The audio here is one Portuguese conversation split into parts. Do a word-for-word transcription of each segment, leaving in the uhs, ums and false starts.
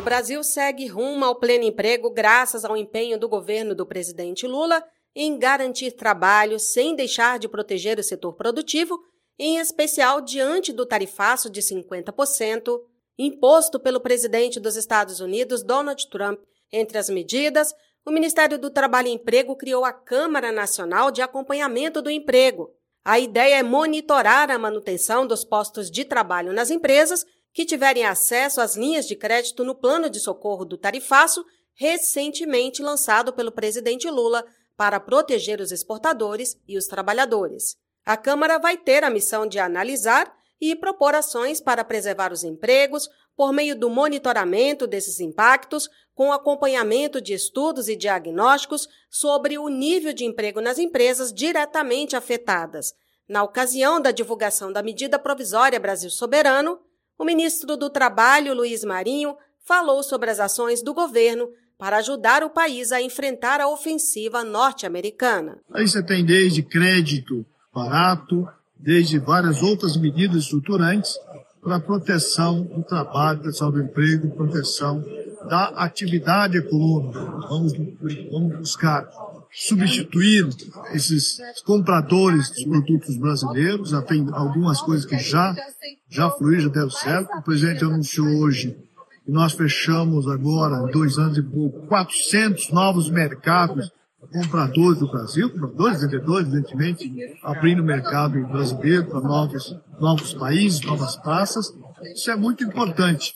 Brasil segue rumo ao pleno emprego graças ao empenho do governo do presidente Lula em garantir trabalho sem deixar de proteger o setor produtivo, em especial diante do tarifaço de cinquenta por cento imposto pelo presidente dos Estados Unidos, Donald Trump. Entre as medidas, o Ministério do Trabalho e Emprego criou a Câmara Nacional de Acompanhamento do Emprego. A ideia é monitorar a manutenção dos postos de trabalho nas empresas que tiverem acesso às linhas de crédito no plano de socorro do tarifaço, recentemente lançado pelo presidente Lula para proteger os exportadores e os trabalhadores. A Câmara vai ter a missão de analisar e propor ações para preservar os empregos por meio do monitoramento desses impactos, com acompanhamento de estudos e diagnósticos sobre o nível de emprego nas empresas diretamente afetadas. Na ocasião da divulgação da medida provisória Brasil Soberano, o ministro do Trabalho, Luiz Marinho, falou sobre as ações do governo para ajudar o país a enfrentar a ofensiva norte-americana. Aí você tem desde crédito barato, desde várias outras medidas estruturantes para a proteção do trabalho, proteção do emprego, proteção da atividade econômica. Vamos, vamos buscar substituir esses compradores dos produtos brasileiros. Já tem algumas coisas que já, já fluíram, já deram certo. O presidente anunciou hoje que nós fechamos agora, em dois anos e pouco, quatrocentos novos mercados compradores do Brasil, compradores, vendedores, evidentemente, abrindo o mercado brasileiro para novos, novos países, novas praças. Isso é muito importante.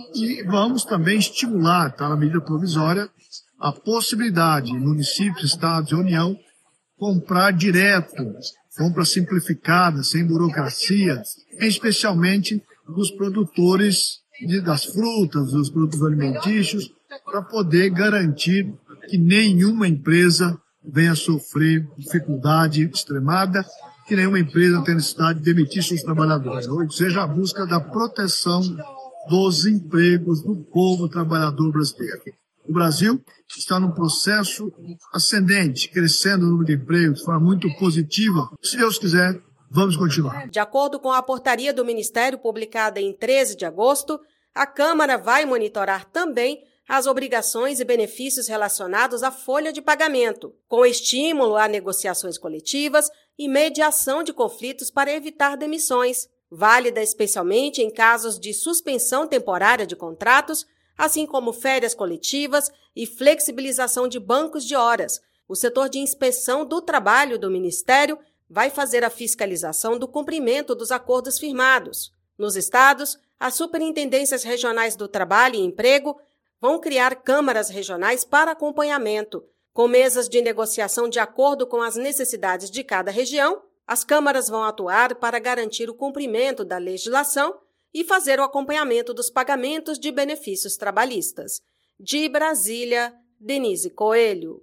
E vamos também estimular, está na medida provisória, a possibilidade de municípios, estados e União comprar direto, compra simplificada, sem burocracia, especialmente dos produtores de, das frutas, dos produtos alimentícios, para poder garantir que nenhuma empresa venha sofrer dificuldade extremada, que nenhuma empresa tenha necessidade de demitir seus trabalhadores, ou seja, a busca da proteção dos empregos do povo trabalhador brasileiro. O Brasil está num processo ascendente, crescendo o número de empregos de forma muito positiva. Se Deus quiser, vamos continuar. De acordo com a portaria do Ministério publicada em treze de agosto, a Câmara vai monitorar também as obrigações e benefícios relacionados à folha de pagamento, com estímulo a negociações coletivas e mediação de conflitos para evitar demissões, válida especialmente em casos de suspensão temporária de contratos, assim como férias coletivas e flexibilização de bancos de horas. O setor de inspeção do trabalho do Ministério vai fazer a fiscalização do cumprimento dos acordos firmados. Nos estados, as superintendências regionais do trabalho e emprego vão criar câmaras regionais para acompanhamento. Com mesas de negociação de acordo com as necessidades de cada região, as câmaras vão atuar para garantir o cumprimento da legislação e fazer o acompanhamento dos pagamentos de benefícios trabalhistas. De Brasília, Denise Coelho.